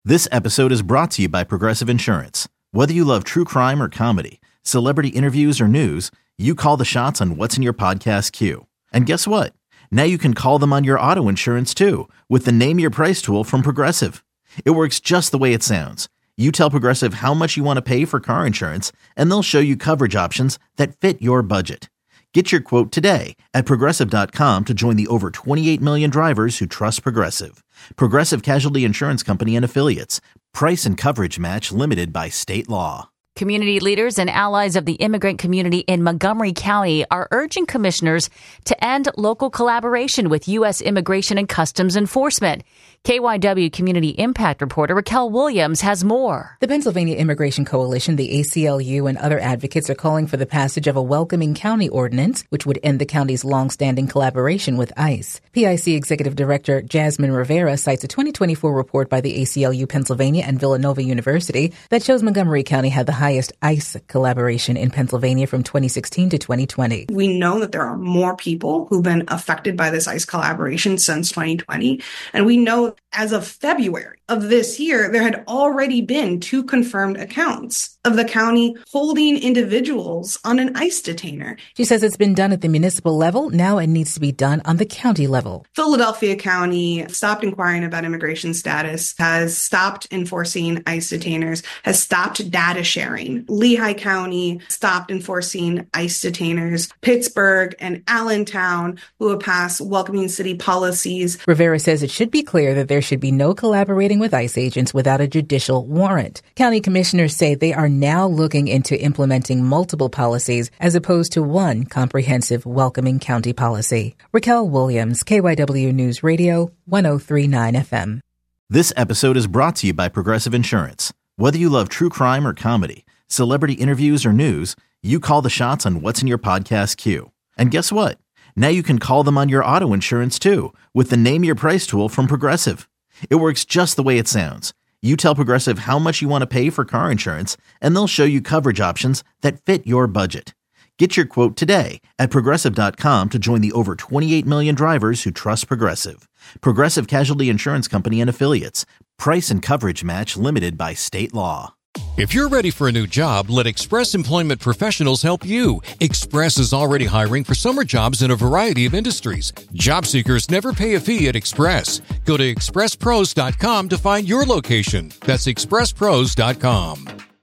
This episode is brought to you by Progressive Insurance. Whether you love true crime or comedy, celebrity interviews or news, you call the shots on what's in your podcast queue. And guess what? Now you can call them on your auto insurance too with the Name Your Price tool from Progressive. It works just the way it sounds. You tell Progressive how much you want to pay for car insurance, and they'll show you coverage options that fit your budget. Get your quote today at Progressive.com to join the over 28 million drivers who trust Progressive. Progressive Casualty Insurance Company and Affiliates. Price and coverage match limited by state law. Community leaders and allies of the immigrant community in Montgomery County are urging commissioners to end local collaboration with U.S. Immigration and Customs Enforcement. KYW Community Impact reporter Raquel Williams has more. The Pennsylvania Immigration Coalition, the ACLU, and other advocates are calling for the passage of a welcoming county ordinance, which would end the county's longstanding collaboration with ICE. PIC Executive Director Jasmine Rivera cites a 2024 report by the ACLU Pennsylvania and Villanova University that shows Montgomery County had the highest ICE collaboration in Pennsylvania from 2016 to 2020. We know that there are more people who've been affected by this ICE collaboration since 2020, and we know as of February of this year, there had already been 2 confirmed accounts of the county holding individuals on an ICE detainer. She says it's been done at the municipal level. Now it needs to be done on the county level. Philadelphia County stopped inquiring about immigration status, has stopped enforcing ICE detainers, has stopped data sharing. Lehigh County stopped enforcing ICE detainers. Pittsburgh and Allentown, who have passed welcoming city policies. Rivera says it should be clear that there should be no collaborating with ICE agents without a judicial warrant. County commissioners say they are now looking into implementing multiple policies as opposed to one comprehensive welcoming county policy. Raquel Williams, KYW News Radio, 103.9 FM. This episode is brought to you by Progressive Insurance. Whether you love true crime or comedy, celebrity interviews or news, you call the shots on what's in your podcast queue. And guess what? Now you can call them on your auto insurance too with the Name Your Price tool from Progressive. It works just the way it sounds. You tell Progressive how much you want to pay for car insurance, and they'll show you coverage options that fit your budget. Get your quote today at Progressive.com to join the over 28 million drivers who trust Progressive. Progressive Casualty Insurance Company and Affiliates. Price and coverage match limited by state law. If you're ready for a new job, let Express Employment Professionals help you. Express is already hiring for summer jobs in a variety of industries. Job seekers never pay a fee at Express. Go to expresspros.com to find your location. That's expresspros.com.